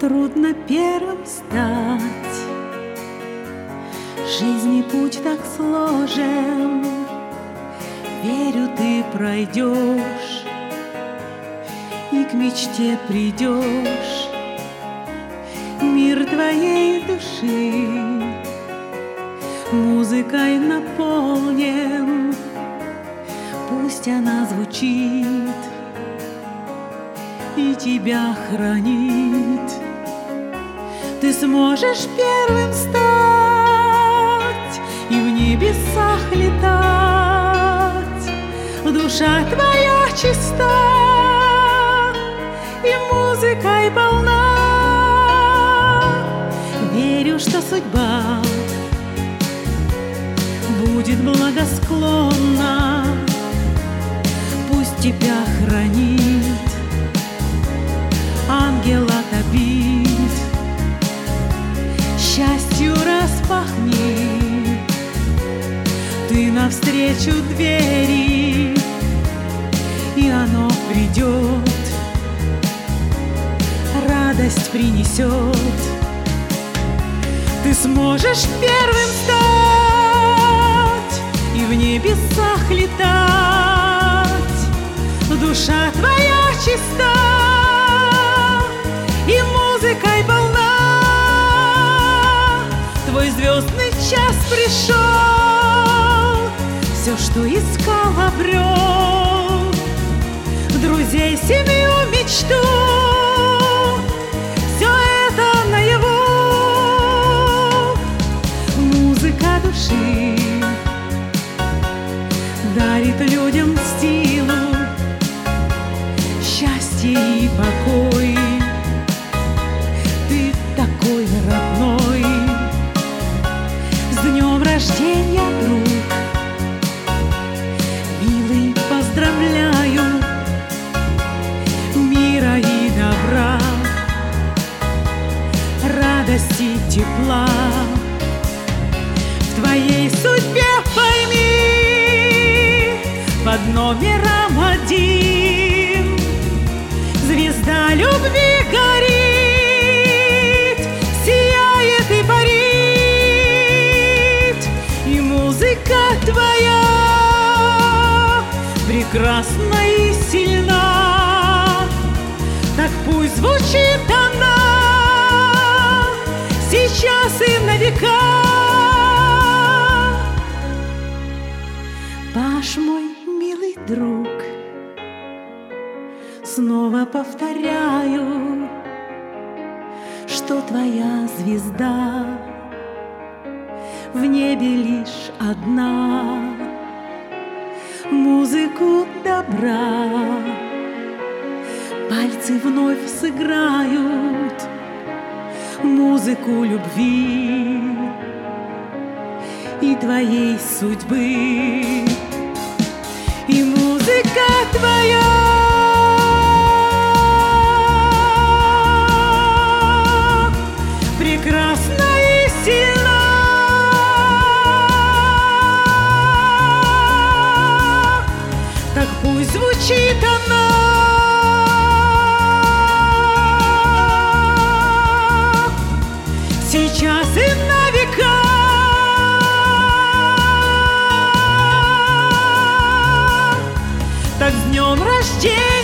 Трудно первым стать, жизни путь так сложен. Верю, ты пройдешь и к мечте придешь. Мир твоей души музыкой наполнен, пусть она звучит и тебя хранит. Ты сможешь первым стать и в небесах летать. Душа твоя чиста и музыкой полна. Верю, что судьба будет благосклонна, пусть тебя хранит ангел от обид. Счастью распахни ты навстречу двери, и оно придет, радость принесет. Ты сможешь первым стать и в небесах летать. Душа твоя чиста и музыкой полна. Твой звездный час пришел, все, что искал, обрел. Друзей, семью, мечту, все это наяву. Музыка души дарит людям силу, счастье и покой. Ты такой родной. С днем рождения, друг, милый, поздравляю. Мира и добра, радости, тепла в твоей судьбе пойми. Под номером 1 звезда любви горит, сияет и парит. И музыка твоя прекрасна и сильна, так пусть звучит она сейчас и на века. Паш, мой милый друг, снова повторяю, что твоя звезда в небе лишь одна. Музыку добра пальцы вновь сыграют, музыку любви и твоей судьбы. И музыка твоя прекрасна и сильна, так пусть звучит она сейчас и на века. Так с днем рождения!